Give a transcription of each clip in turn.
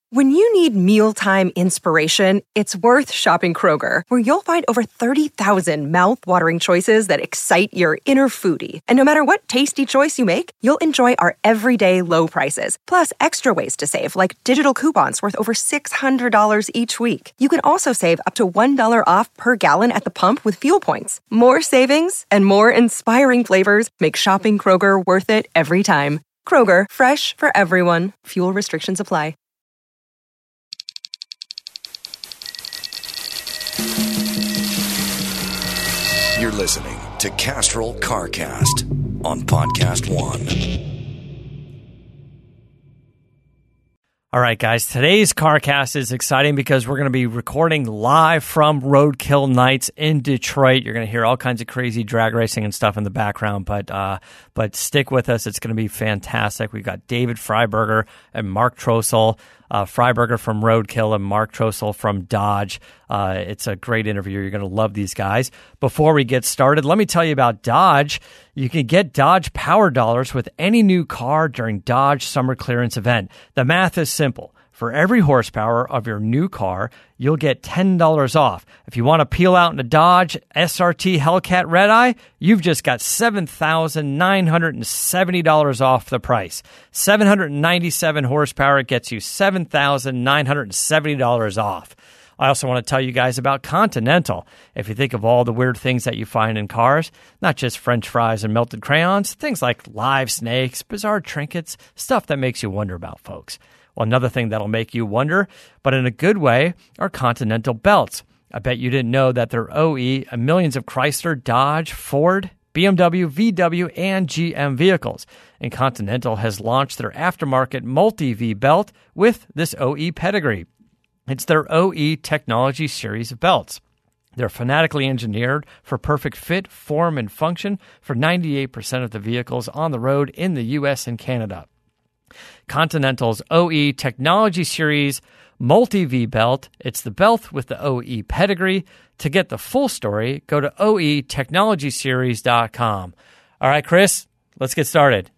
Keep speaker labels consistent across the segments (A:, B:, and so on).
A: When you need mealtime inspiration, it's worth shopping Kroger, where you'll find over 30,000 mouth-watering choices that excite your inner foodie. And no matter what tasty choice you make, you'll enjoy our everyday low prices, plus extra ways to save, like digital coupons worth over $600 each week. You can also save up to $1 off per gallon at the pump with fuel points. More savings and more inspiring flavors make shopping Kroger worth it every time. Kroger, fresh for everyone. Fuel restrictions apply.
B: You're listening to Castrol CarCast on Podcast One.
C: All right, guys, today's CarCast is exciting because we're going to be recording live from Roadkill Nights in Detroit. You're going to hear all kinds of crazy drag racing and stuff in the background, but stick with us. It's going to be fantastic. We've got David Freiberger and Mark Trossel. Freiberger from Roadkill and Mark Trossel from Dodge. It's a great interview. You're going to love these guys. Before we get started, let me tell you about Dodge. You can get Dodge Power Dollars with any new car during Dodge Summer Clearance event. The math is simple. For every horsepower of your new car, you'll get $10 off. If you want to peel out in a Dodge SRT Hellcat Red-Eye, you've just got $7,970 off the price. 797 horsepower gets you $7,970 off. I also want to tell you guys about Continental. If you think of all the weird things that you find in cars, not just French fries and melted crayons, things like live snakes, bizarre trinkets, stuff that makes you wonder about, folks. Well, another thing that'll make you wonder, but in a good way, are Continental belts. I bet you didn't know that they're OE and millions of Chrysler, Dodge, Ford, BMW, VW, and GM vehicles. And Continental has launched their aftermarket multi-V belt with this OE pedigree. It's their OE Technology series of belts. They're phonetically engineered for perfect fit, form, and function for 98% of the vehicles on the road in the U.S. and Canada. Continental's OE Technology Series Multi-V belt. It's the belt with the OE pedigree. To get the full story, go to oetechnologyseries.com. All right, Chris, let's get started.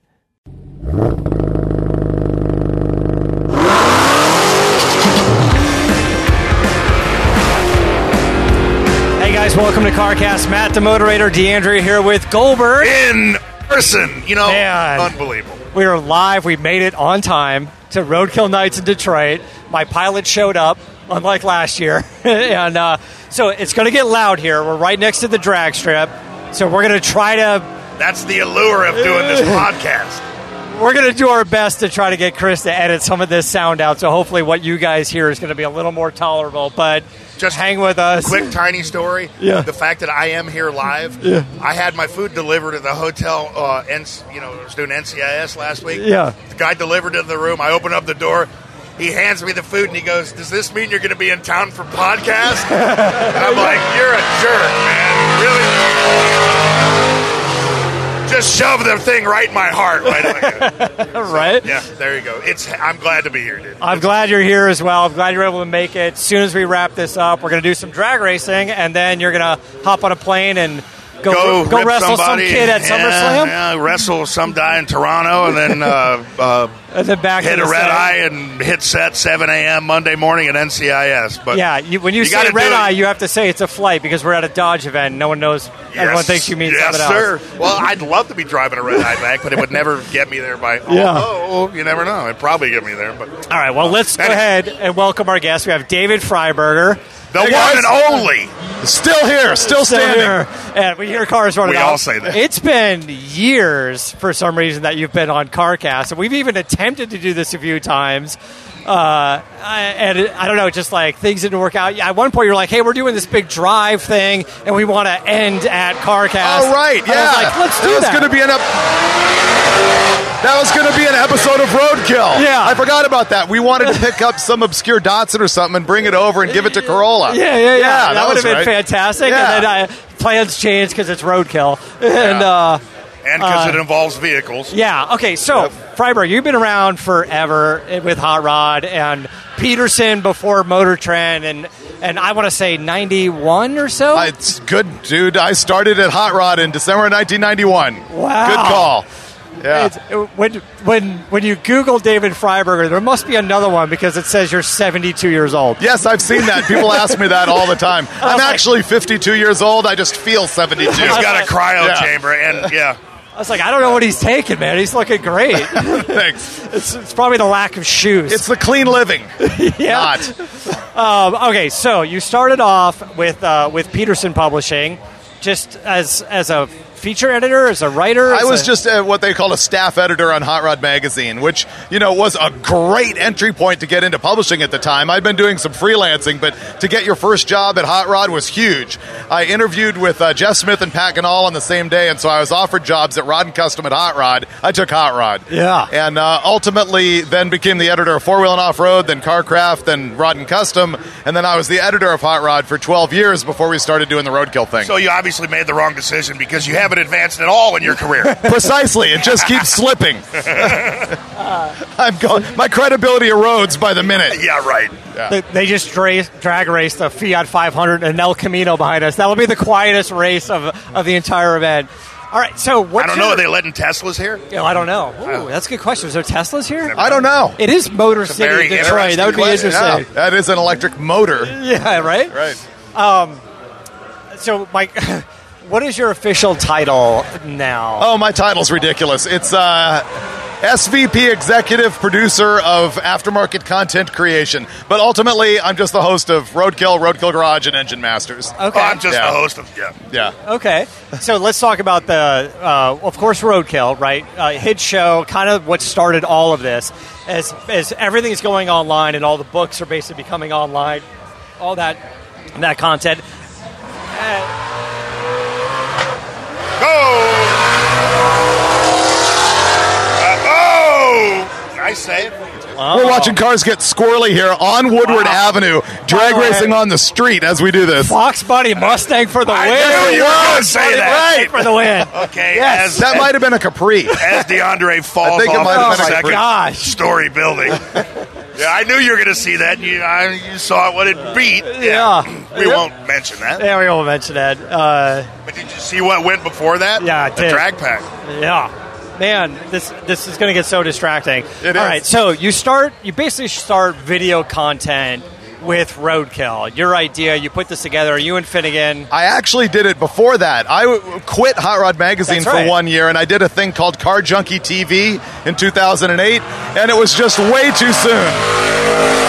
C: Hey, guys, welcome to CarCast. Matt, the moderator, D'Andrea here with Goldberg.
D: In person,
C: Man.
D: Unbelievable.
C: We are live. We made it on time to Roadkill Nights in Detroit. My pilot showed up, unlike last year. And so it's going to get loud here. We're right next to the drag strip. So we're going to try to...
D: That's the allure of doing this podcast.
C: We're going to do our best to try to get Chris to edit some of this sound out. So hopefully what you guys hear is going to be a little more tolerable. But just hang with us.
D: Quick, tiny story.
C: Yeah.
D: The fact that I am here live. Yeah. I had my food delivered at the hotel. I was doing NCIS last week.
C: Yeah.
D: The guy delivered it to the room. I open up the door. He hands me the food and he goes, "Does this mean you're going to be in town for podcast?" And I'm like, "You're a jerk, man. Really?" Just shove the thing right in my heart.
C: Right?
D: Yeah, there you go. I'm glad to be here, dude.
C: I'm glad you're here as well. I'm glad you're able to make it. As soon as we wrap this up, we're going to do some drag racing, and then you're going to hop on a plane and go wrestle
D: somebody.
C: Some kid at SummerSlam?
D: Yeah, wrestle some guy in Toronto, and then
C: back
D: hit a red eye and hit set 7 a.m. Monday morning at NCIS. But
C: yeah, when you say red eye, you have to say it's a flight because we're at a Dodge event. No one knows. Yes, everyone thinks you mean something else.
D: Yes, sir. Well, I'd love to be driving a red eye back, but it would never get me there although, you never know. It'd probably get me there. But
C: all right, well, let's go ahead and welcome our guest. We have David Freiberger.
D: The one and only.
E: Still here, still standing.
C: Here. And we hear cars running
D: We
C: out.
D: all say that.
C: It's been years, for some reason, that you've been on CarCast. And we've even attempted to do this a few times. I don't know, just like things didn't work out. At one point, you're like, hey, we're doing this big drive thing, and we want to end at CarCast.
E: Oh, right, yeah.
C: I was like, let's do that.
E: That was going to be an episode of Roadkill.
C: Yeah.
E: I forgot about that. We wanted to pick up some obscure Datsun or something and bring it over and give it to Corolla.
C: Yeah. That would have been fantastic.
E: Yeah.
C: And then plans changed because it's Roadkill.
D: And because it involves vehicles.
C: Yeah. Okay. So, Freiberg, you've been around forever with Hot Rod and Peterson before Motor Trend, and I want to say 91 or so.
E: It's good, dude. I started at Hot Rod in December 1991.
C: Wow.
E: Good call. Yeah.
C: When you Google David Freiberger, there must be another one because it says you're 72 years old.
E: Yes, I've seen that. People ask me that all the time. I'm actually 52 years old. I just feel 72.
D: He's got a cryo
E: Yeah.
D: chamber, and
C: I was like, I don't know what he's taking, man. He's looking great.
E: Thanks.
C: It's probably the lack of shoes.
E: It's the clean living.
C: yeah.
E: Not.
C: Okay, so you started off with Peterson Publishing, just as a feature editor, as a writer.
E: I was just what they call a staff editor on Hot Rod Magazine, which, was a great entry point to get into publishing at the time. I'd been doing some freelancing, but to get your first job at Hot Rod was huge. I interviewed with Jeff Smith and Pat Ganal on the same day, and so I was offered jobs at Rod & Custom at Hot Rod. I took Hot Rod.
C: Yeah.
E: And ultimately then became the editor of Four Wheel and Off-Road, then Carcraft, then Rod & Custom, and then I was the editor of Hot Rod for 12 years before we started doing the Roadkill thing.
D: so you obviously made the wrong decision because you haven't advanced at all in your career.
E: Precisely. It just keeps slipping. My credibility erodes by the minute.
D: Yeah, right.
C: They just drag raced the Fiat 500 and El Camino behind us. That will be the quietest race of the entire event. All right, so
D: I don't know. Are they letting Teslas here?
C: I don't know. Ooh, that's a good question. Is there Teslas here?
E: I don't know.
C: It is Motor
D: a
C: City,
D: very
C: Detroit. That would be
D: interesting
C: interesting.
E: Yeah, that is an electric motor.
C: Yeah, right?
E: Right.
C: So, Mike, what is your official title now?
E: Oh, my title's ridiculous. It's SVP Executive Producer of Aftermarket Content Creation. But ultimately, I'm just the host of Roadkill, Roadkill Garage, and Engine Masters.
C: Okay.
D: Oh, I'm just the host of
E: Yeah.
C: Okay. So let's talk about of course, Roadkill, right? Hit show, kind of what started all of this. As everything's going online and all the books are basically becoming online, all that content.
D: Go! Nice save.
E: We're watching cars get squirrely here on Woodward Avenue, drag racing on the street as we do this.
C: Fox Buddy Mustang for the win.
D: I knew you were going to say that.
C: Right for the win.
D: Okay,
C: Yes.
E: That might have been a Capri.
D: as DeAndre falls
E: I think it
D: off
E: might
D: the
E: have been a
D: second
C: gosh.
D: story building. Yeah, I knew you were going to see that. You saw what it beat.
C: Yeah.
D: We won't mention that.
C: Yeah, we won't mention that.
D: But did you see what went before that?
C: Yeah, I
D: the
C: did.
D: drag pack.
C: Yeah. Man, this is going to get so distracting.
E: It
C: All
E: is.
C: right, so you basically start video content with Roadkill. Your idea, you put this together, you and Finnegan.
E: I actually did it before that. I quit Hot Rod Magazine
C: That's right.
E: for 1 year, and I did a thing called Car Junkie TV in 2008, and it was just way too soon.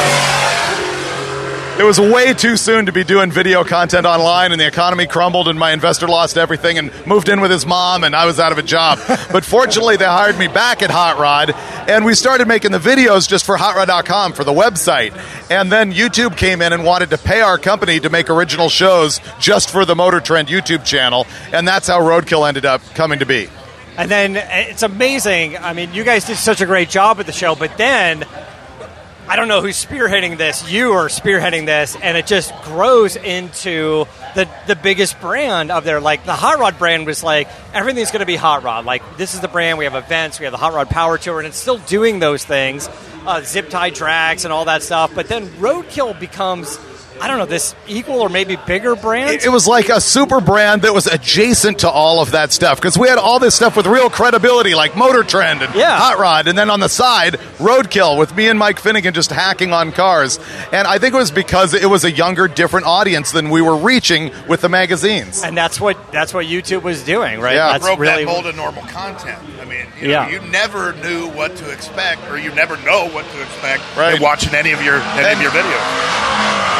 E: It was way too soon to be doing video content online, and the economy crumbled, and my investor lost everything and moved in with his mom, and I was out of a job. But fortunately, they hired me back at Hot Rod, and we started making the videos just for HotRod.com, for the website. And then YouTube came in and wanted to pay our company to make original shows just for the Motor Trend YouTube channel, and that's how Roadkill ended up coming to be.
C: And then it's amazing. I mean, you guys did such a great job at the show, but then I don't know who's spearheading this. You are spearheading this, and it just grows into the biggest brand of their, like, the Hot Rod brand was like, everything's going to be Hot Rod. Like, this is the brand. We have events. We have the Hot Rod Power Tour, and it's still doing those things, zip tie drags and all that stuff. But then Roadkill becomes, I don't know, this equal or maybe bigger brand?
E: It was like a super brand that was adjacent to all of that stuff, because we had all this stuff with real credibility, like Motor Trend and Hot Rod, and then on the side, Roadkill, with me and Mike Finnegan just hacking on cars. And I think it was because it was a younger, different audience than we were reaching with the magazines.
C: And that's what YouTube was doing, right?
E: Yeah.
C: That's
D: Broke
C: really
D: that mold of normal content. I mean, you never knew what to expect, or you never know what to expect in watching any of your videos.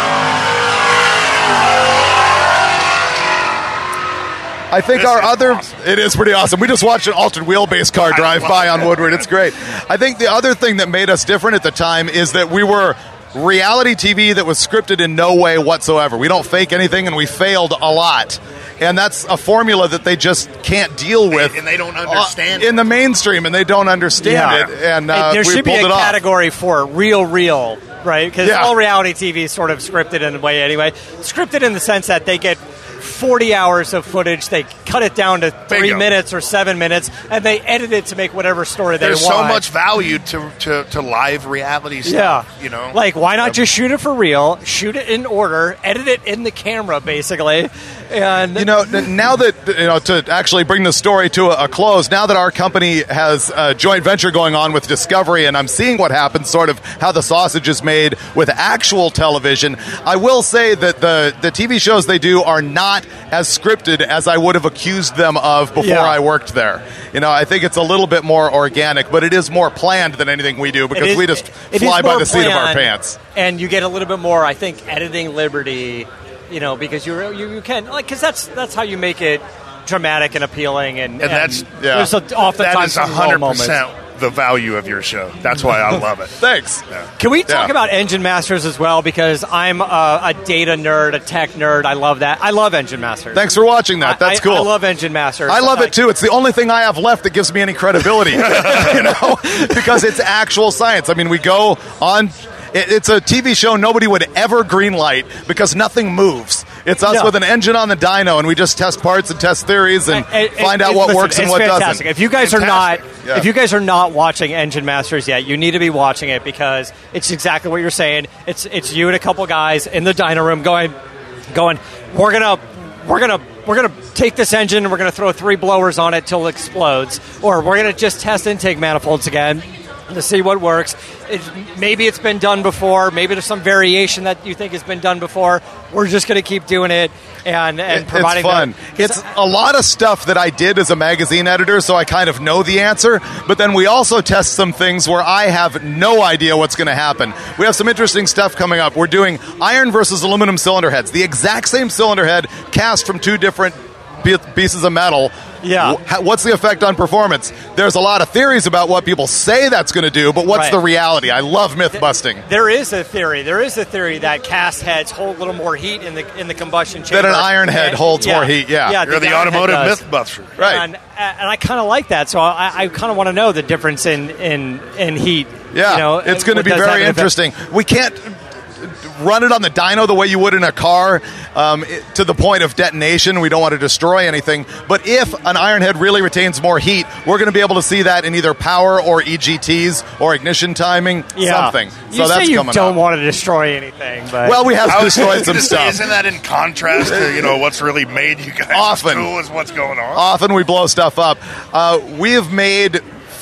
E: I think it is pretty awesome. We just watched an altered wheelbase car drive by on Woodward. It's great. I think the other thing that made us different at the time is that we were reality TV that was scripted in no way whatsoever. We don't fake anything, and we failed a lot. And that's a formula that they just can't deal with.
D: And they don't understand
E: in the mainstream, and they don't understand it. And
C: there
E: we
C: should be
E: pulled
C: a
E: it off.
C: category for real, right? Because all reality TV is sort of scripted in a way anyway. Scripted in the sense that they get
F: 40 hours of footage. They cut it down to 3
D: Bingo.
F: minutes or 7 minutes, and they edit it to make whatever story they
D: There's
F: want.
D: so much value to live reality stuff.
F: Yeah.
D: You know,
F: like, why not just shoot it for real, shoot it in order, edit it in the camera, basically, and
E: now that to actually bring the story to a close, now that our company has a joint venture going on with Discovery, and I'm seeing what happens, sort of how the sausage is made with actual television, I will say that the TV shows they do are not as scripted as I would have accused them of before I worked there. I think it's a little bit more organic, but it is more planned than anything we do because we just fly by the seat of our pants.
F: And you get a little bit more, I think, editing liberty, because you can, because that's how you make it dramatic and appealing, and
D: that's
F: there's oftentimes
D: that is 100% the value of your show. That's why I love it.
E: Thanks.
D: Yeah.
F: Can we talk about Engine Masters as well? Because I'm a data nerd, a tech nerd. I love that. I love Engine Masters.
E: Thanks for watching that. That's cool.
F: I love Engine Masters.
E: I love it too. It's the only thing I have left that gives me any credibility, because it's actual science. I mean, we go on. It's a TV show nobody would ever greenlight because nothing moves. It's us with an engine on the dyno, and we just test parts and test theories and find out what works and what doesn't.
F: If you guys are not watching Engine Masters yet, you need to be watching it because it's exactly what you're saying. It's you and a couple guys in the dyno room going. We're gonna take this engine and we're gonna throw 3 blowers on it till it explodes, or we're gonna just test intake manifolds again to see what works. Maybe it's been done before. Maybe there's some variation that you think has been done before. We're just going to keep doing it and providing.
E: It's fun. It's a lot of stuff that I did as a magazine editor, so I kind of know the answer. But then we also test some things where I have no idea what's going to happen. We have some interesting stuff coming up. We're doing iron versus aluminum cylinder heads. The exact same cylinder head cast from 2 different pieces of metal.
F: Yeah.
E: What's the effect on performance? There's a lot of theories about what people say that's going to do, but what's the reality? I love myth busting.
F: There is a theory that cast heads hold a little more heat in the combustion chamber.
E: That an iron head holds more heat. Yeah.
D: You're the automotive myth buster,
E: right?
F: And I kind of like that. So I kind of want to know the difference in heat.
E: Yeah. It's going to be very interesting. We can't run it on the dyno the way you would in a car to the point of detonation. We don't want to destroy anything. But if an iron head really retains more heat, we're going to be able to see that in either power or EGTs or ignition timing, something.
F: You say you don't want to destroy anything. But
E: well, we have destroyed some stuff.
D: Isn't that in contrast to what's really made you guys
E: often
D: cool is what's going on?
E: Often we blow stuff up. We have made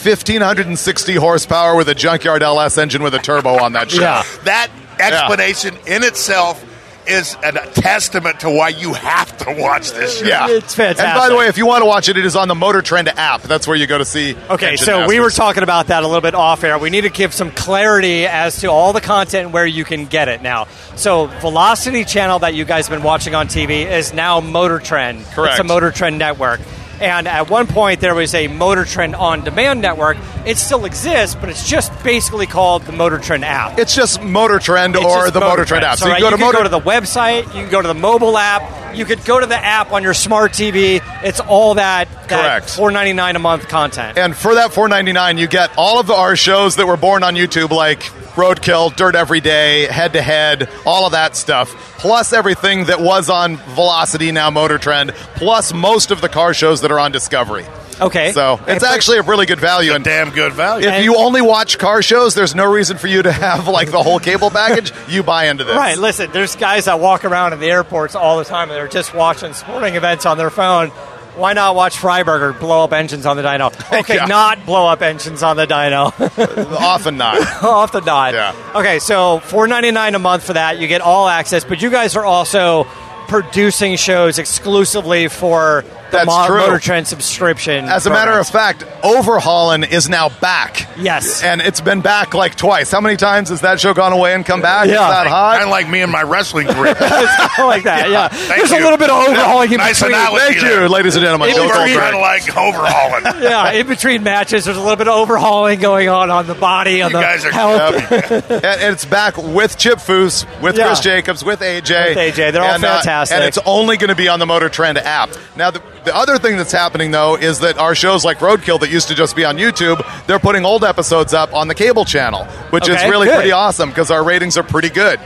E: 1,560 horsepower with a Junkyard LS engine with a turbo on that show.
F: Yeah.
D: That explanation in itself is a testament to why you have to watch this show.
E: Yeah.
F: It's fantastic.
E: And by the way, if you want to watch it, it is on the Motor Trend app. That's where you go to see
F: Okay,
E: Engine
F: so
E: Masters.
F: we were talking about that a little bit off air. We need to give some clarity as to all the content and where you can get it now. So Velocity channel that you guys have been watching on TV is now Motor Trend.
E: Correct.
F: It's a Motor Trend network. And at one point, there was a Motor Trend on-demand network. It still exists, but it's just basically called the Motor Trend app.
E: It's just Motor Trend or the Motor Trend app.
F: So you can go to the website, you can go to the mobile app, you could go to the app on your smart TV. It's all that $4.99 a month content.
E: And for that $4.99, you get all of our shows that were born on YouTube, like Roadkill, Dirt Every Day, Head to Head, all of that stuff, plus everything that was on Velocity, now Motor Trend, plus most of the car shows that are on Discovery.
F: Okay.
E: So it's actually a really good value.
D: And damn good value.
E: If you only watch car shows, there's no reason for you to have like the whole cable package. You buy into this.
F: Right. Listen, there's guys that walk around in the airports all the time and they're just watching sporting events on their phone. Why not watch Freiburger blow up engines on the dyno? Okay, not blow up engines on the dyno.
E: Often not.
F: Often not.
E: Yeah.
F: Okay, so $4.99 a month for that. You get all access, but you guys are also producing shows exclusively for the Motor Trend subscription.
E: As a matter of fact, Overhauling is now back.
F: Yes.
E: And it's been back like twice. How many times has that show gone away and come back?
F: Yeah.
E: It's that hot?
D: Kind of like me and my wrestling career.
F: I like that, yeah.
D: Thank
F: There's
D: you.
F: a little bit of overhauling in
D: Nice
F: between.
D: analogy.
E: Thank you, ladies and gentlemen.
D: Over kind of like overhauling.
F: Yeah, in between matches, there's a little bit of overhauling going on the body, on
D: You
F: the
D: guys are
F: health.
E: And it's back with Chip Foose, with Chris Jacobs, with AJ.
F: With AJ. They're all fantastic.
E: And it's only going to be on the Motor Trend app. Now, the other thing that's happening, though, is that our shows like Roadkill that used to just be on YouTube, they're putting old episodes up on the cable channel, which is really pretty awesome because our ratings are pretty good.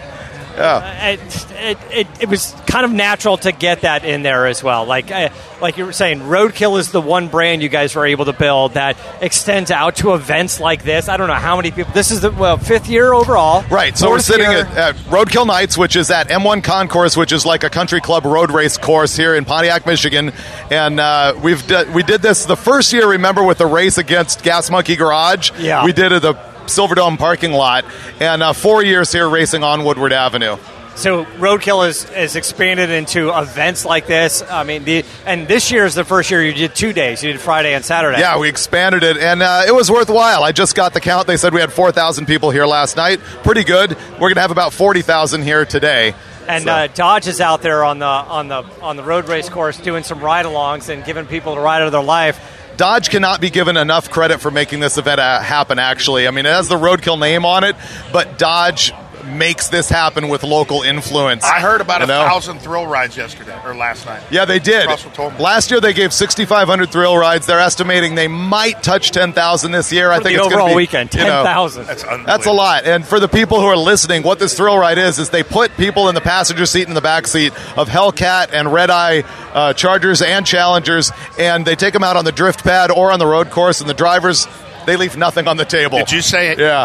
F: It was kind of natural to get that in there as well. Like you were saying, Roadkill is the one brand you guys were able to build that extends out to events like this. I don't know how many people. This is the 5th year overall.
E: Right. So we're sitting at Roadkill Nights, which is at M1 Concourse, which is like a country club road race course here in Pontiac, Michigan. And we did this the first year, remember, with the race against Gas Monkey Garage.
F: Yeah.
E: We did it at the Silverdome parking lot, and 4 years here racing on Woodward Avenue.
F: So Roadkill is expanded into events like this. I mean, and this year is the first year you did 2 days. You did Friday and Saturday.
E: Yeah, we expanded it, and it was worthwhile. I just got the count. They said we had 4,000 people here last night. Pretty good. We're going to have about 40,000 here today.
F: And Dodge is out there on the road race course doing some ride-alongs and giving people the ride of their life.
E: Dodge cannot be given enough credit for making this event happen, actually. I mean, it has the Roadkill name on it, but Dodge makes this happen with local influence.
D: I heard about 1,000 thrill rides yesterday or last night.
E: Yeah, they did.
D: Russell told me.
E: Last year they gave 6,500 thrill rides. They're estimating they might touch 10,000 this year. I think it's
F: overall
E: going to be
F: weekend 10,000.
E: That's a lot. And for the people who are listening, what this thrill ride is they put people in the passenger seat and the back seat of Hellcat and Red Eye Chargers and Challengers, and they take them out on the drift pad or on the road course, and the drivers, they leave nothing on the table.
D: Did you say it?
E: Yeah.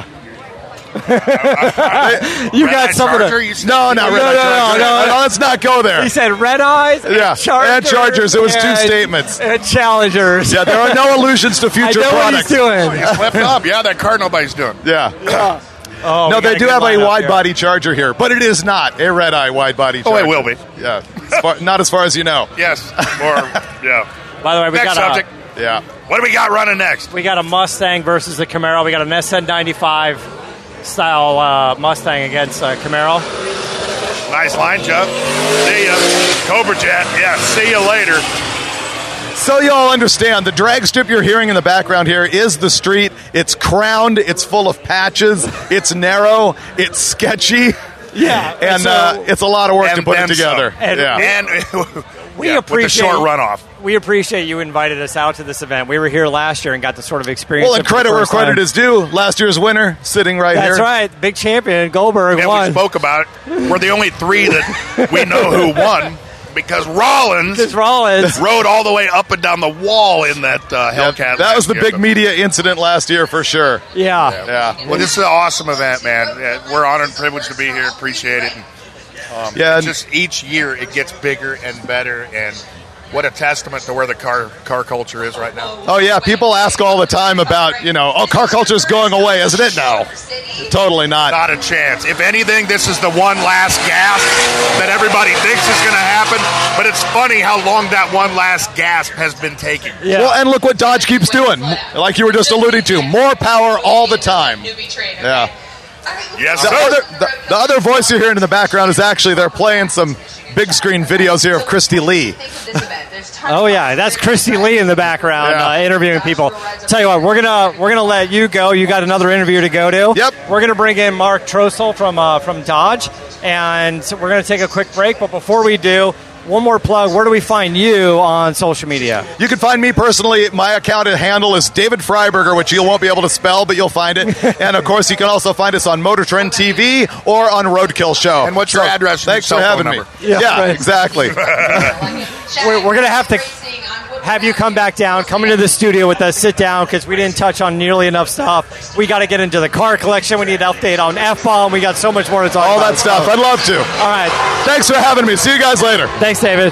F: You got something to...
E: No, not Red Eye Charger. No, let's not go there.
F: He said Red Eyes and Chargers.
E: And Chargers. It was two statements.
F: And Challengers.
E: Yeah, there are no allusions to future products.
F: I know what he's doing.
D: He slipped up. Yeah, that car nobody's doing.
E: Yeah.
F: Oh,
E: no, they do have a wide-body Charger here, but it is not a Red Eye wide-body Charger.
D: Oh, it will be.
E: Yeah. Not as far as you know.
D: Yes. Yeah.
F: By the way, we
D: next
F: got
D: subject.
E: Yeah.
D: What do we got running next?
F: We got a Mustang versus the Camaro. We got an SN95 style Mustang against Camaro.
D: Nice line, Jeff. See ya. Cobra Jet. Yeah, see you later.
E: So you all understand, the drag strip you're hearing in the background here is the street. It's crowned. It's full of patches. It's narrow. It's sketchy.
F: Yeah.
E: And it's a lot of work to put it together.
D: And
F: we appreciate
D: with the short runoff.
F: We appreciate you invited us out to this event. We were here last year and got to sort of experience.
E: Well, and credit where credit is due. Last year's winner sitting right here.
F: That's right, big champion Goldberg won.
D: We spoke about it. We're the only three that we know who won because Rollins rode all the way up and down the wall in that Hellcat.
E: That was the big media incident last year for sure.
F: Yeah.
D: Well, this is an awesome event, man. We're honored and privileged to be here. Appreciate it. And, just each year it gets bigger and better, and what a testament to where the car culture is right now.
E: Oh, yeah. People ask all the time about, car culture is going away, isn't it? No. Totally not.
D: Not a chance. If anything, this is the one last gasp that everybody thinks is going to happen, but it's funny how long that one last gasp has been taking.
E: Yeah. Well, and look what Dodge keeps doing. Like you were just alluding to, more power all the time. Yeah.
D: Yes,
E: the other voice you're hearing in the background is actually they're playing some big screen videos here of Christy Lee.
F: Oh yeah, that's Christy Lee in the background interviewing people. Tell you what, we're gonna let you go. You got another interview to go to.
E: Yep.
F: We're gonna bring in Mark Trossel from Dodge, and we're gonna take a quick break. But before we do, one more plug. Where do we find you on social media?
E: You can find me personally. My account and handle is David Freiberger, which you won't be able to spell, but you'll find it. And, of course, you can also find us on Motor Trend TV or on Roadkill Show.
D: And what's your address?
E: Thanks for having me. Yeah, right. Exactly.
F: We're going to have you come back down, come into the studio with us, sit down, because we didn't touch on nearly enough stuff. We got to get into the car collection. We need to update on F-Bomb. We got so much more to talk about.
E: All that stuff. I'd love to.
F: All right.
E: Thanks for having me. See you guys later.
F: Thanks, David.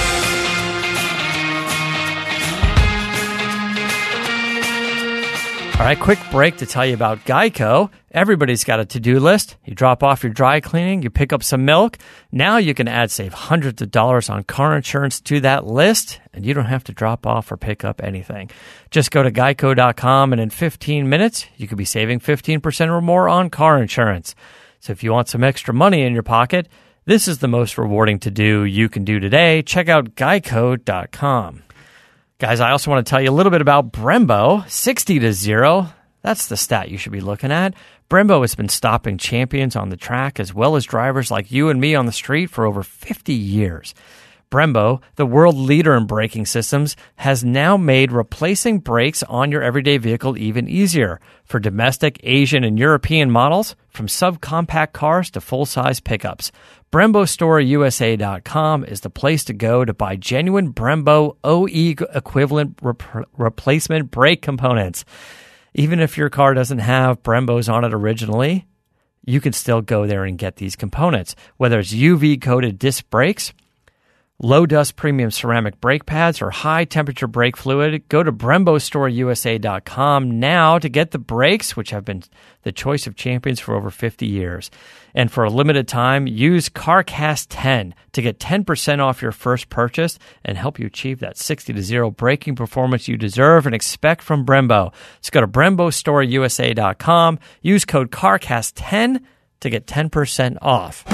F: All right, quick break to tell you about Geico. Everybody's got a to-do list. You drop off your dry cleaning, you pick up some milk. Now you can save hundreds of dollars on car insurance to that list, and you don't have to drop off or pick up anything. Just go to geico.com, and in 15 minutes, you could be saving 15% or more on car insurance. So if you want some extra money in your pocket, this is the most rewarding to-do you can do today. Check out geico.com. Guys, I also want to tell you a little bit about Brembo. 60-0. That's the stat you should be looking at. Brembo has been stopping champions on the track as well as drivers like you and me on the street for over 50 years.
C: Brembo, the world leader in braking systems, has now made replacing brakes on your everyday vehicle even easier for domestic, Asian, and European models, from subcompact cars to full-size pickups. BremboStoreUSA.com is the place to go to buy genuine Brembo OE equivalent replacement brake components. Even if your car doesn't have Brembos on it originally, you can still go there and get these components. Whether it's UV-coated disc brakes, low-dust premium ceramic brake pads, or high-temperature brake fluid, go to BremboStoreUSA.com now to get the brakes, which have been the choice of champions for over 50 years. And for a limited time, use CarCast10 to get 10% off your first purchase and help you achieve that 60-0 braking performance you deserve and expect from Brembo. So go to BremboStoreUSA.com, use code CarCast10 to get 10% off.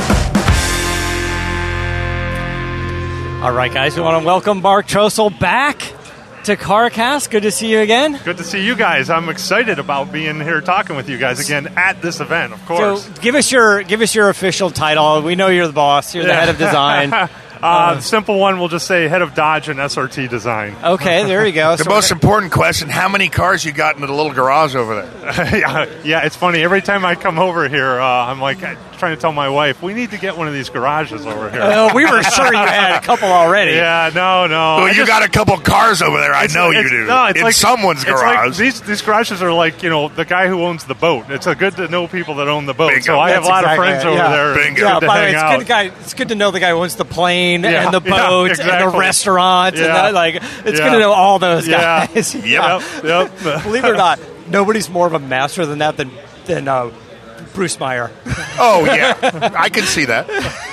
F: All right, guys, we want to welcome Mark Trosel back to CarCast. Good to see you again.
G: Good to see you guys. I'm excited about being here talking with you guys again at this event, of course.
F: So give us your official title. We know you're the boss. You're the head of design.
G: Simple one, we'll just say head of Dodge and SRT design.
F: Okay, there you go.
D: The most important question, how many cars you got into the little garage over there?
G: Yeah, it's funny. Every time I come over here, I'm like trying to tell my wife, we need to get one of these garages over here.
F: We were sure you had a couple already.
G: Yeah, no.
D: Well, you got a couple cars over there. I know you do.
G: No, it's
D: in
G: like
D: someone's garage.
G: Like these garages are like, the guy who owns the boat. It's good to know people that own the boat.
D: Bingo.
G: So I have a lot of friends over there.
D: Bingo.
F: Yeah,
G: to
F: by the way,
G: hang out.
F: it's good to know the guy who owns the plane and the boat and the restaurant. And it's good to know all those guys.
G: Yep.
F: Believe it or not, nobody's more of a master than that than Bruce Meyer.
D: Oh, yeah. I can see that.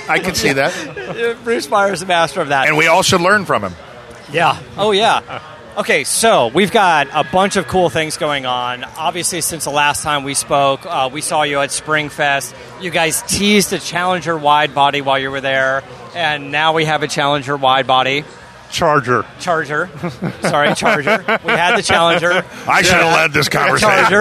F: Bruce Meyer's a master of that.
D: And we all should learn from him.
F: Yeah. Oh, yeah. Okay, so we've got a bunch of cool things going on. Obviously, since the last time we spoke, we saw you at Springfest. You guys teased a Challenger wide body while you were there, and now we have a Challenger wide body.
G: Charger.
F: Sorry, Charger. We had the Challenger.
D: I should have led this conversation.
F: Charger.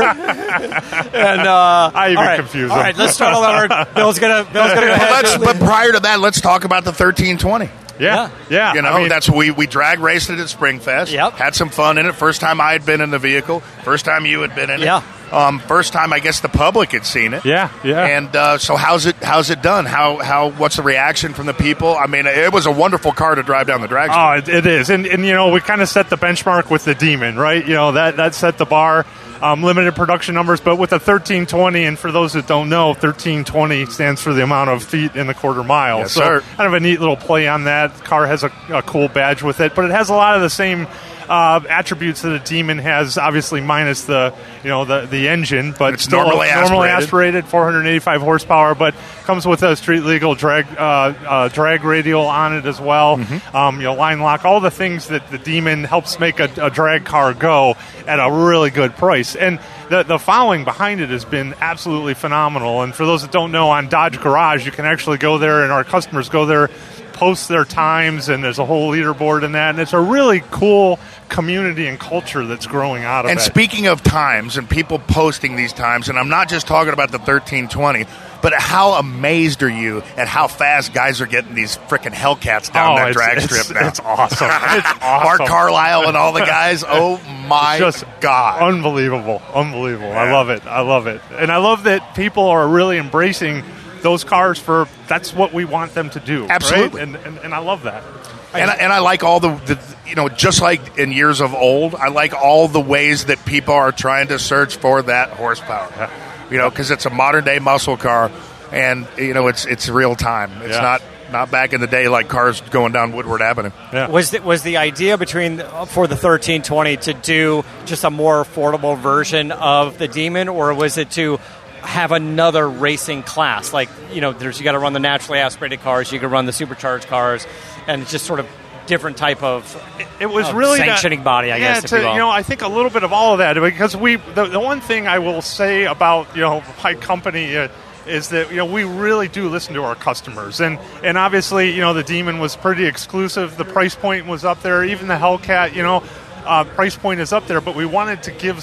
F: And
G: I even confused
F: All
G: them.
F: right, let's start all over. Bill's gonna go ahead.
D: But prior to that, let's talk about the 1320.
G: Yeah.
D: That's we drag raced it at Springfest.
F: Yep.
D: Had some fun in it. First time I had been in the vehicle. First time you had been in it.
F: Yeah.
D: First time I guess the public had seen it.
G: Yeah.
D: And so how's it done? What's the reaction from the people? I mean, it was a wonderful car to drive down the drag strip.
G: Oh, it is. And we kind of set the benchmark with the Demon, right? That set the bar. Limited production numbers, but with a 1320, and for those that don't know, 1320 stands for the amount of feet in the quarter mile.
D: Yes,
G: so
D: sir.
G: Kind of a neat little play on that. The car has a cool badge with it, but it has a lot of the same attributes that a Demon has, obviously minus the engine, but
D: it's
G: still
D: normally
G: aspirated, 485 horsepower, but comes with a street legal drag radial on it as well.
D: Mm-hmm.
G: Line lock, all the things that the Demon helps make a drag car go at a really good price. And the following behind it has been absolutely phenomenal. And for those that don't know, on Dodge Garage, you can actually go there, and our customers go there, post their times, and there's a whole leaderboard in that, and it's a really cool community and culture that's growing out of it.
D: And speaking of times and people posting these times, and I'm not just talking about the 1320, but how amazed are you at how fast guys are getting these freaking Hellcats down that drag strip now?
G: It's awesome. It's awesome.
D: Mark Carlisle and all the guys, oh my God.
G: Unbelievable.
D: Yeah.
G: I love it. And I love that people are really embracing those cars for that's what we want them to do.
D: Absolutely.
G: Right? And I love that.
D: And I like all the just like in years of old, I like all the ways that people are trying to search for that horsepower. Because it's a modern day muscle car, and it's real time. It's not back in the day like cars going down Woodward Avenue.
F: Yeah. Was the idea for the 1320 to do just a more affordable version of the Demon, or was it to have another racing class? Like, you got to run the naturally aspirated cars, you can run the supercharged cars, and it's just sort of different type of
G: it was really
F: sanctioning body, I guess.
G: I think a little bit of all of that, because the one thing I will say about my company is that we really do listen to our customers, and obviously the Demon was pretty exclusive. The price point was up there, even the Hellcat price point is up there, but we wanted to give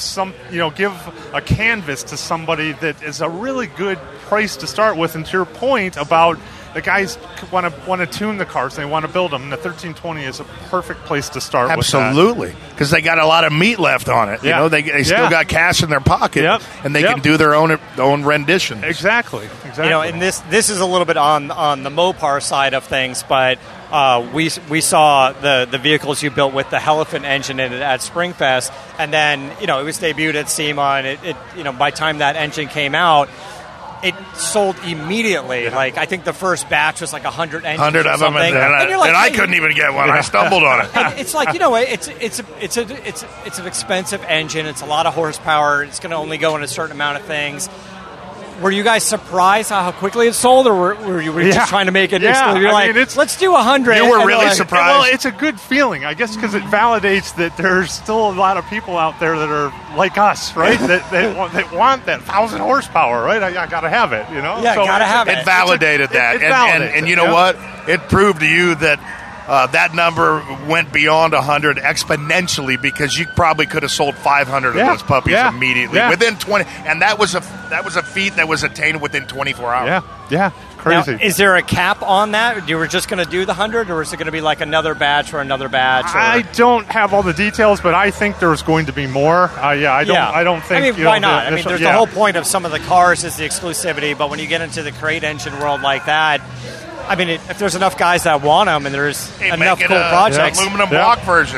G: a canvas to somebody that is a really good price to start with. And to your point about the guys want to tune the cars, they want to build them, and the 1320 is a perfect place to start.
D: Absolutely, because they got a lot of meat left on it.
G: Yeah.
D: You know, they still got cash in their pocket, and they can do their own rendition.
G: Exactly.
F: You know, and this is a little bit on the Mopar side of things, but we saw the vehicles you built with the Elephant engine in it at Springfest, and then it was debuted at SEMA, and it by the time that engine came out, it sold immediately. Yeah. Like I think the first batch was like 100 engines. 100 of them, and
D: I couldn't even get one. I stumbled on it.
F: And it's like it's an expensive engine. It's a lot of horsepower. It's going to only go in a certain amount of things. Were you guys surprised how quickly it sold, or were you just trying to make it exclusive? You're let's do 100.
D: You were really surprised.
G: Well, it's a good feeling, I guess, because it validates that there's still a lot of people out there that are like us, right? that want that 1,000 horsepower, right? I got to have it,
F: Yeah, got to have it.
D: It validated that. And you know what? It proved to you that that number went beyond 100 exponentially, because you probably could have sold 500 of those puppies immediately within 20, and that was a feat that was attained within 24 hours.
G: Yeah, crazy.
F: Now, is there a cap on that? You were just going to do the 100, or is it going to be like another batch or another batch?
G: I don't have all the details, but I think there's going to be more. I don't think.
F: I mean, why not? There's the whole point of some of the cars is the exclusivity, but when you get into the crate engine world like that. I mean, if there's enough guys that want them, and there's enough cool projects,
D: aluminum block version.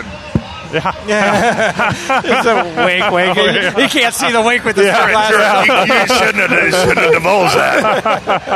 F: Yeah. It's a wink. He can't see the wink with the sunglasses.
D: You shouldn't have divulged that.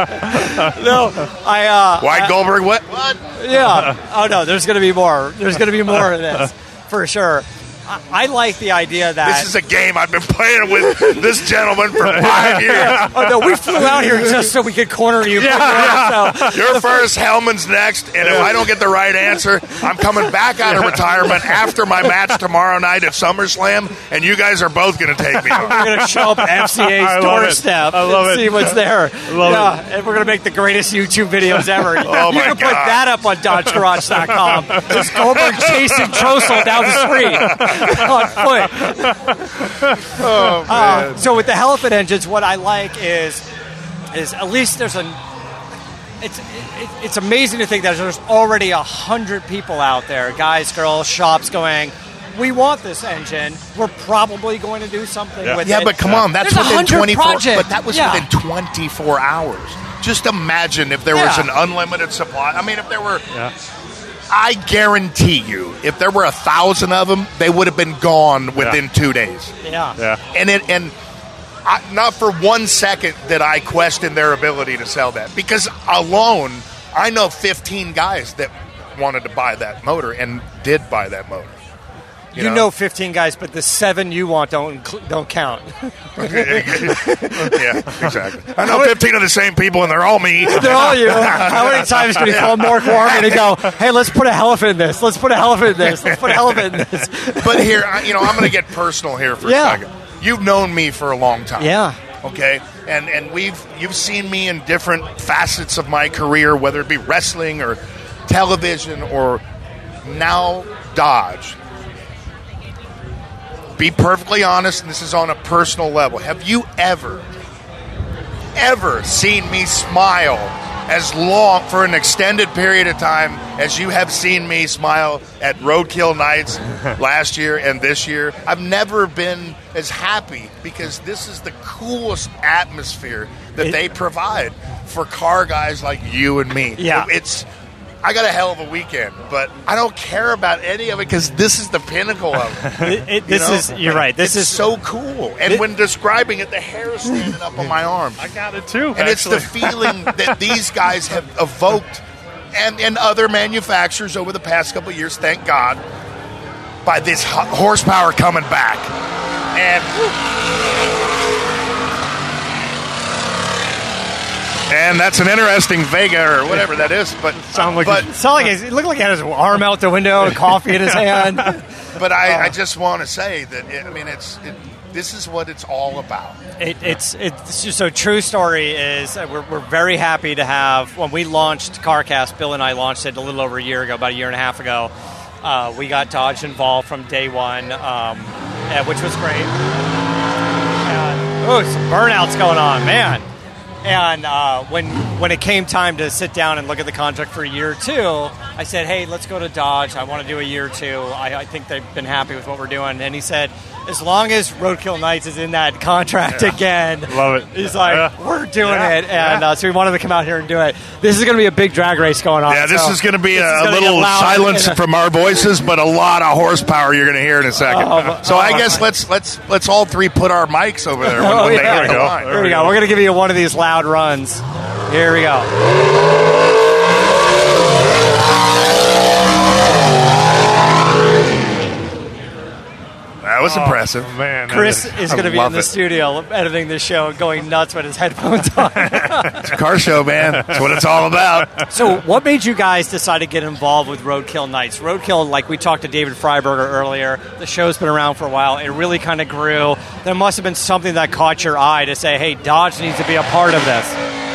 F: No,
D: White Goldberg, what?
F: Yeah. Oh no, there's going to be more. There's going to be more of this for sure. I like the idea that
D: this is a game I've been playing with this gentleman for 5 years.
F: Oh no, we flew out here just so we could corner you.
D: You're first, Hellman's next, and if I don't get the right answer, I'm coming back out of retirement after my match tomorrow night at SummerSlam, and you guys are both going to take me on.
F: We're going to show up at FCA's doorstep and see what's there. And we're going to make the greatest YouTube videos ever. You can put that up on DodgeGarage.com. Just Goldberg chasing Trossel down the street. On foot.
D: Oh, man.
F: So with the Elephant engines, what I like is at least there's it's amazing to think that there's already 100 people out there, guys, girls, shops going, we want this engine. We're probably going to do something with it.
D: Yeah, but come on, that's
F: there's
D: within 24.
F: Project.
D: But that was within 24 hours. Just imagine if there was an unlimited supply. I mean, if there were. Yeah. I guarantee you, if there were 1,000 of them, they would have been gone within 2 days.
F: Yeah.
D: And not for 1 second did I question their ability to sell that, because alone, I know 15 guys that wanted to buy that motor and did buy that motor.
F: You know 15 guys, but the 7 you want don't count.
D: Yeah, exactly. I know 15 of the same people, and they're all me.
F: They're all you. How many times can you call Mark Warman and go, hey, let's put a Elephant in this. Let's put a Elephant in this. Let's put a Elephant in this.
D: But here, I'm going to get personal here for a second. You've known me for a long time.
F: Yeah.
D: Okay? And you've seen me in different facets of my career, whether it be wrestling or television or now Dodge. Be perfectly honest, and this is on a personal level. Have you ever seen me smile as long for an extended period of time as you have seen me smile at Roadkill Nights last year and this year? I've never been as happy, because this is the coolest atmosphere that they provide for car guys like you and me.
F: Yeah.
D: I got a hell of a weekend, but I don't care about any of it, because this is the pinnacle of it.
F: You're right. This is
D: so cool. And when describing it, the hair is standing up on my arm.
G: I got it too.
D: And it's the feeling that these guys have evoked, and other manufacturers over the past couple of years, thank God, by this horsepower coming back. And that's an interesting Vega or whatever that is. But
F: it looked like he had his arm out the window and coffee in his hand.
D: But I just want to say that this is what it's all about.
F: It's so true story is we're very happy to have, when we launched CarCast, Bill and I launched it a little over a year ago, about a year and a half ago. We got Dodge involved from day one, which was great. Some burnouts going on, man. And when it came time to sit down and look at the contract for year 2, I said, hey, let's go to Dodge. I want to do a year 2. I think they've been happy with what we're doing. And he said, as long as Roadkill Nights is in that contract again,
G: love it.
F: He's like, we're doing it. And so we wanted to come out here and do it. This is going to be a big drag race going on.
D: Yeah, this is going to be a little silence from our voices, but a lot of horsepower you're going to hear in a second. So I guess let's all three put our mics over there. When they
F: here we go. Here we go. We're going to give you one of these loud runs. Here we go.
D: That was impressive.
G: Man,
F: Chris is going to be in the studio editing this show, going nuts with his headphones on.
D: It's a car show, man. That's what it's all about.
F: So what made you guys decide to get involved with Roadkill Nights? Roadkill, like we talked to David Freiberger earlier, the show's been around for a while. It really kind of grew. There must have been something that caught your eye to say, hey, Dodge needs to be a part of this.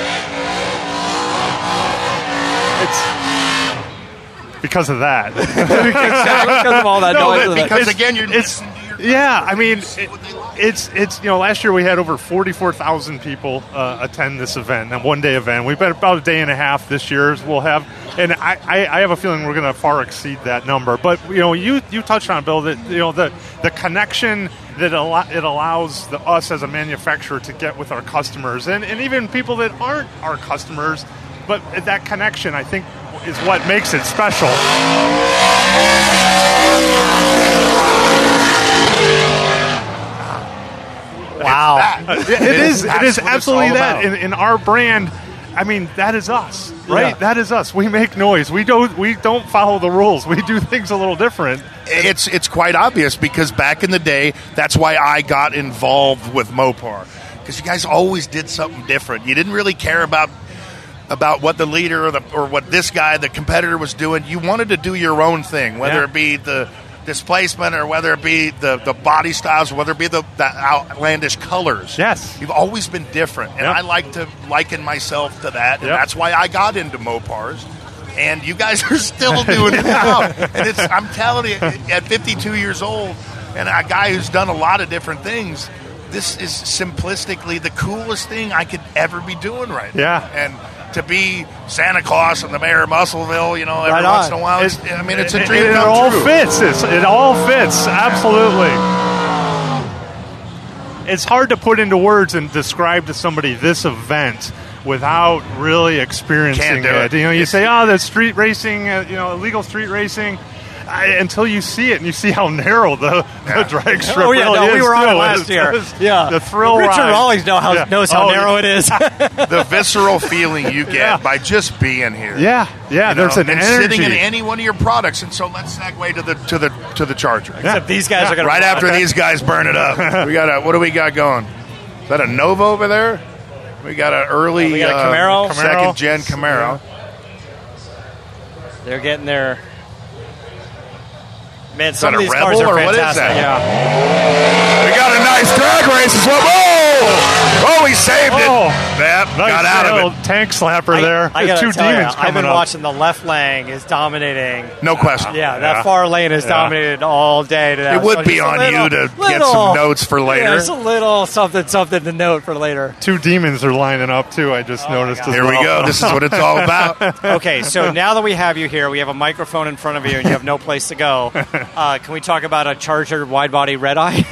G: It's because of that.
F: because of all that noise.
D: Because again,
G: yeah, I mean, it's last year we had over 44,000 people attend this event, a one-day event. We've been about a day and a half this year. We'll have, and I have a feeling we're going to far exceed that number. But you touched on it, Bill, that the connection that it allows us as a manufacturer to get with our customers, and even people that aren't our customers, but that connection, I think, is what makes it special.
F: Wow.
G: It is absolutely that. In our brand, I mean, that is us, right? Yeah. That is us. We make noise. We don't follow the rules. We do things a little different.
D: It's quite obvious because back in the day, that's why I got involved with Mopar, because you guys always did something different. You didn't really care about what the leader or what this guy, the competitor, was doing. You wanted to do your own thing, whether it be the displacement or whether it be the body styles, whether it be the outlandish colors.
G: Yes.
D: You've always been different, and I like to liken myself to that, and that's why I got into Mopars. And you guys are still doing it now. And I'm telling you, at 52 years old, and a guy who's done a lot of different things, this is simplistically the coolest thing I could ever be doing right now.
G: Yeah.
D: And to be Santa Claus and the mayor of Musselville, every once in a while, it's a dream
G: come
D: all
G: true. It all fits, absolutely. It's hard to put into words and describe to somebody this event without really experiencing it. You say, that's street racing, illegal street racing. Until you see it and you see how narrow the drag strip really is.
F: We were on it last year.
G: The thrill
F: Richard
G: ride.
F: Rawlings knows how narrow it is.
D: The visceral feeling you get by just being here.
G: Yeah. There's an energy.
D: Sitting in any one of your products. And so let's segue to the Charger.
F: Except these guys are going to
D: right after these guys burn it up. We got what do we got going? Is that a Nova over there? We got an early
F: a Camaro.
D: Second gen Camaro.
F: They're getting their. Man,
D: some
F: of these cars are fantastic.
D: What is that? Yeah. We got a nice drag race as well. Oh, he saved it.
G: Nice
D: got out of it.
G: Tank slapper there.
F: I got
G: two demons coming
F: I've been
G: up.
F: watching the left lane is dominating.
D: No question.
F: That far lane is dominated all day today.
D: It would be on you to get some notes for later.
F: There's a little something to note for later.
G: Two demons are lining up, too, I just noticed as
D: Here
G: well.
D: we go. This is what it's all about.
F: Okay, so now that we have you here, we have a microphone in front of you and you have no place to go. Can we talk about a Charger wide-body red-eye?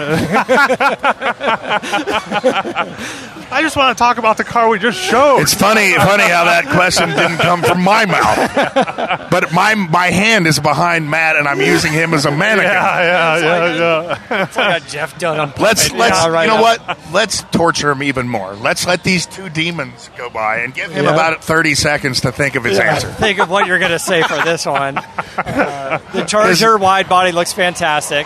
G: I just want to talk about the car we just showed.
D: It's funny how that question didn't come from my mouth. But my hand is behind Matt, and I'm using him as a mannequin.
G: Yeah.
F: It's like a Jeff Dunn.
D: Let's torture him even more. Let's let these two demons go by and give him about 30 seconds to think of his answer.
F: Think of what you're going to say for this one. The Charger wide body looks fantastic.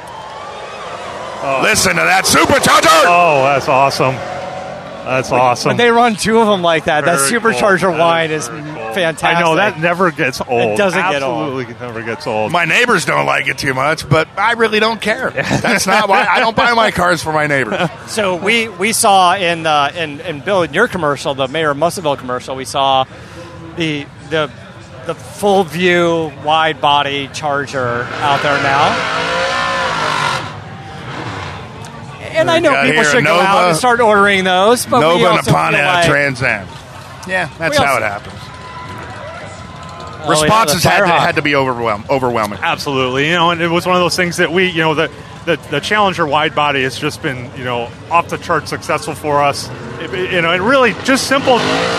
D: Listen to that supercharger!
G: Oh, that's awesome. That's awesome.
F: When they run two of them like that, that supercharger whine is fantastic.
G: I know, that never gets old.
F: It doesn't get old.
G: Absolutely never gets old.
D: My neighbors don't like it too much, but I really don't care. That's not why I don't buy my cars for my neighbors.
F: So we saw in Bill, in your commercial, the Mayor of Musselville commercial, we saw the full view wide body Charger out there now. And I know people should go out and start ordering those. But
D: Nova
F: we
D: and a
F: also feel
D: Pontiac Trans Am. Yeah, that's how it happens. Responses had to be overwhelming.
G: Absolutely, and it was one of those things that we, the Challenger wide body has just been, off the chart successful for us. It really just simple.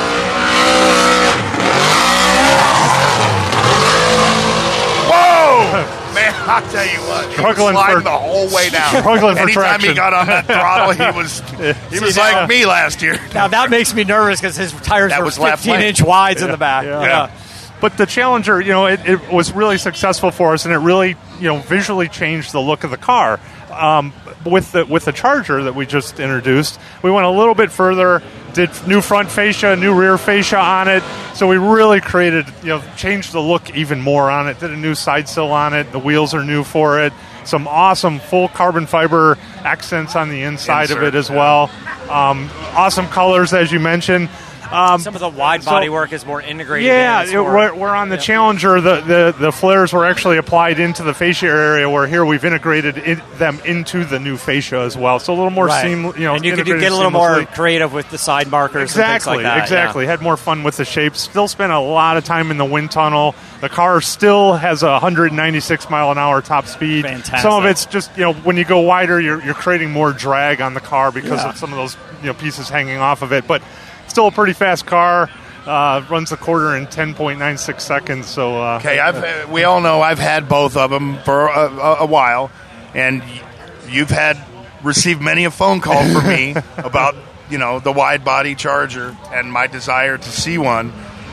D: Whoa, man! I'll tell you what,
G: struggling
D: the whole way down.
G: Struggling for
D: Anytime
G: traction.
D: he got on that throttle, he was like me last year.
F: Now that makes me nervous because his tires were 15-inch wides in the back.
G: Yeah. But the Challenger, it was really successful for us, and it really, visually changed the look of the car. With the Charger that we just introduced, we went a little bit further, did new front fascia, new rear fascia on it. So we really changed the look even more on it. Did a new side sill on it. The wheels are new for it. Some awesome full carbon fiber accents on the inside of it as well. Awesome colors, as you mentioned.
F: Some of the wide body work is more integrated.
G: Yeah, we're on the Challenger. The flares were actually applied into the fascia area, where here we've integrated them into the new fascia as well. So a little more seamless.
F: And you could get a little more creative with the side markers and things like that.
G: Exactly. Had more fun with the shapes. Still spent a lot of time in the wind tunnel. The car still has a 196 mile an hour top speed.
F: Fantastic.
G: Some of it's just when you go wider, you're creating more drag on the car because of some of those pieces hanging off of it, but. Still a pretty fast car. Runs the quarter in 10.96 seconds. So
D: okay, we all know I've had both of them for a while, and you've received many a phone call from me about the wide body Charger and my desire to see one.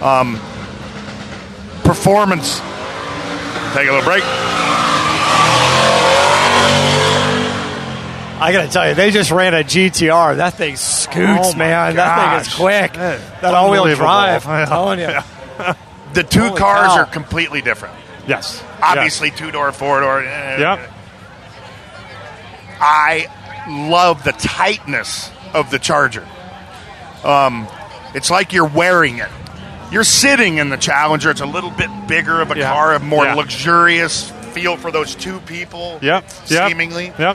D: Performance. Take a little break.
F: I got to tell you, they just ran a GTR. That thing scoots, man.
D: Gosh.
F: That thing is quick. That all-wheel drive. I'm telling you.
D: The two cars are completely different.
G: Yes.
D: Obviously, two-door, four-door.
G: Yep.
D: I love the tightness of the Charger. It's like you're wearing it. You're sitting in the Challenger. It's a little bit bigger of a car, a more luxurious feel for those two people. Seemingly.
G: Yep.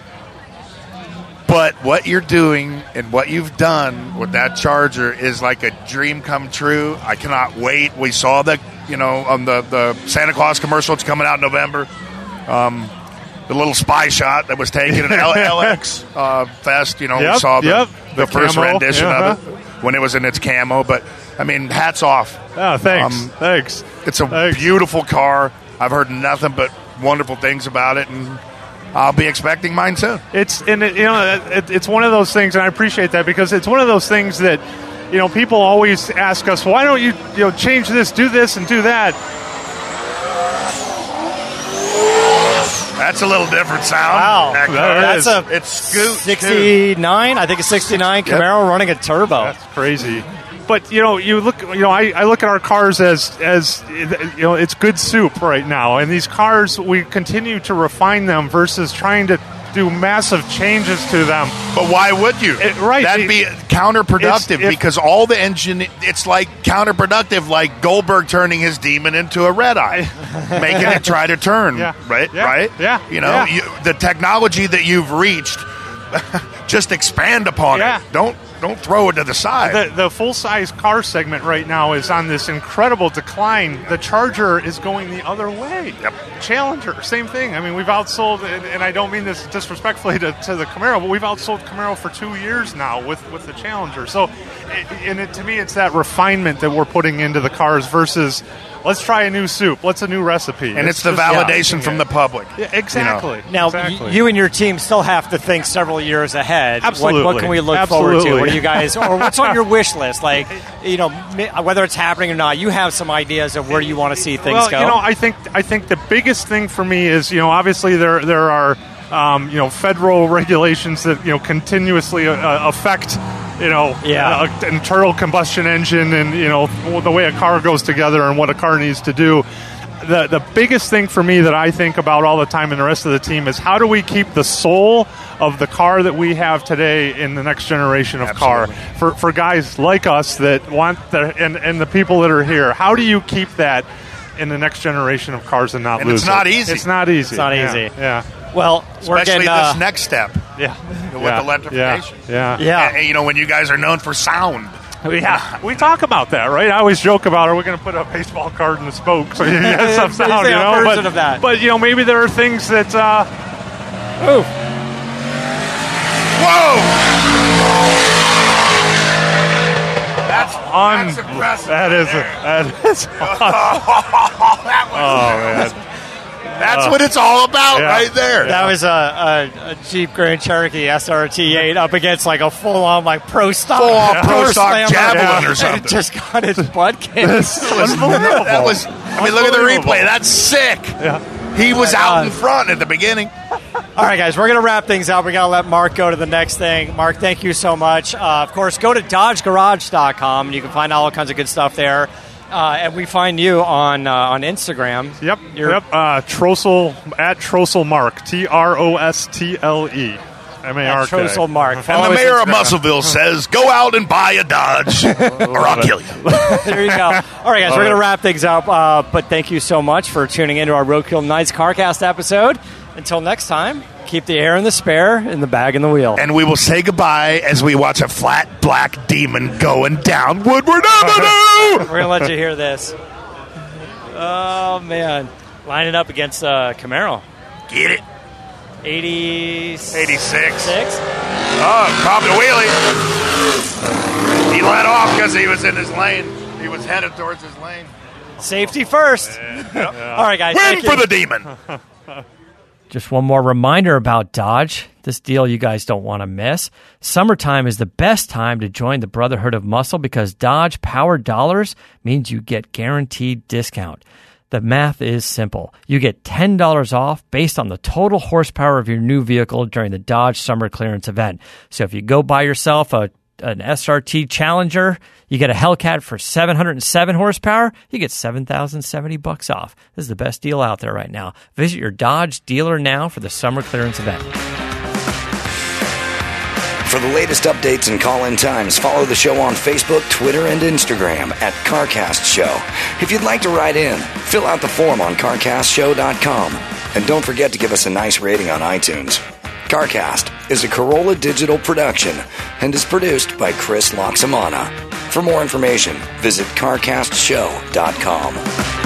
D: But what you're doing and what you've done with that Charger is like a dream come true. I cannot wait. We saw the Santa Claus commercial. It's coming out in November. The little spy shot that was taken at LX Fest. We saw the first
G: camo,
D: rendition of it when it was in its camo. But, I mean, hats off.
G: Oh, thanks. Thanks.
D: It's a beautiful car. I've heard nothing but wonderful things about it, and I'll be expecting mine soon.
G: It's one of those things, and I appreciate that because it's one of those things that people always ask us, why don't you change this, do this, and do that.
D: That's a little different sound.
F: Wow,
D: it's Scoot
F: 69. I think it's 69 Camaro running a turbo.
G: That's crazy. But you look. I look at our cars as it's good soup right now, and these cars we continue to refine them versus trying to do massive changes to them.
D: But why would you? That'd be counterproductive because all the engine. It's like counterproductive, like Goldberg turning his Demon into a red eye, making it try to turn. Right.
G: Yeah.
D: The technology that you've reached, just expand upon it. Don't throw it to the side.
G: The full-size car segment right now is on this incredible decline. The Charger is going the other way.
D: Yep.
G: Challenger, same thing. I mean, we've outsold, and I don't mean this disrespectfully to the Camaro, but we've outsold Camaro for 2 years now with the Challenger. So, to me, it's that refinement that we're putting into the cars versus let's try a new soup, let's a new recipe.
D: And it's the validation from the public.
G: Yeah, exactly.
F: Now, you and your team still have to think several years ahead.
G: Absolutely.
F: What can we look forward to? What do you guys, or what's on your wish list? Like, whether it's happening or not, you have some ideas of where you want to see things go.
G: I think the biggest thing for me is, obviously there are federal regulations that continuously affect an internal combustion engine and the way a car goes together and what a car needs to do. The biggest thing for me that I think about all the time and the rest of the team is how do we keep the soul of the car that we have today in the next generation of car for guys like us that want and the people that are here. How do you keep that in the next generation of cars and not lose
D: it's not
G: it?
D: easy.
G: It's not easy.
F: It's not easy.
G: Yeah.
F: Well,
D: especially this next step. with electrification.
G: Yeah.
D: And, when you guys are known for sound.
G: Yeah, we talk about that, right? I always joke about, are we going to put a baseball card in the spoke so you get some sound, But, maybe there are things that...
D: Whoa! That's impressive.
G: That is awesome. Man.
D: That's what it's all about right there.
F: That was a Jeep Grand Cherokee SRT8 up against like a full-on Pro Stock.
D: Full-on Pro Stock Javelin or something.
F: It just got his butt kicked.
G: Unbelievable.
D: That was, look at the replay. That's sick.
G: Yeah.
D: He was out in front at the beginning.
F: All right, guys, we're going to wrap things up. We got to let Mark go to the next thing. Mark, thank you so much. Of course, go to DodgeGarage.com, and you can find all kinds of good stuff there. And we find you on Instagram.
G: Yep. Trossel, at Trossel Mark, TROSTLE. MARK.
F: Trossel Mark.
D: And the mayor of Musselville says, go out and buy a Dodge, or I'll kill you.
F: There you go. All right, guys, we're going to wrap things up. But thank you so much for tuning into our Roadkill Nights CarCast episode. Until next time, keep the air in the spare and the bag in the wheel.
D: And we will say goodbye as we watch a flat black demon going down Woodward Avenue.
F: We're going to let you hear this. Oh, man. Lining up against Camaro.
D: Get it.
F: 86.
D: Oh, popped a wheelie. He let off because he was in his lane. He was headed towards his lane.
F: Safety first. Yeah. All right, guys.
D: Win for the demon.
C: Just one more reminder about Dodge. This deal you guys don't want to miss. Summertime is the best time to join the Brotherhood of Muscle because Dodge Power Dollars means you get guaranteed discount. The math is simple. You get $10 off based on the total horsepower of your new vehicle during the Dodge Summer Clearance event. So if you go buy yourself an SRT Challenger, you get a Hellcat for 707 horsepower, you get $7,070 off. This is the best deal out there right now. Visit your Dodge dealer now for the Summer Clearance event.
B: For the latest updates and call-in times, follow the show on Facebook, Twitter, and Instagram at CarCast Show. If you'd like to write in, fill out the form on CarCastShow.com. And don't forget to give us a nice rating on iTunes. CarCast is a Corolla Digital production and is produced by Chris Loxamana. For more information, visit CarCastShow.com.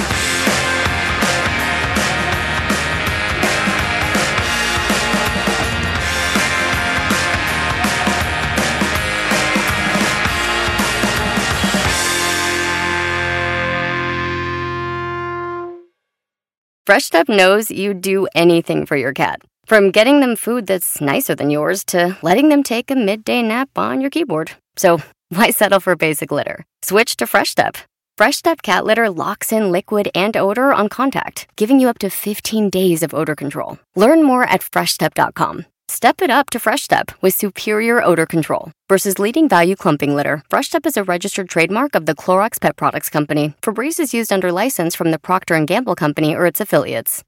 H: Fresh Step knows you'd do anything for your cat. From getting them food that's nicer than yours to letting them take a midday nap on your keyboard. So why settle for basic litter? Switch to Fresh Step. Fresh Step cat litter locks in liquid and odor on contact, giving you up to 15 days of odor control. Learn more at freshstep.com. Step it up to Fresh Step with superior odor control. Versus leading value clumping litter, Fresh Step is a registered trademark of the Clorox Pet Products Company. Febreze is used under license from the Procter & Gamble Company or its affiliates.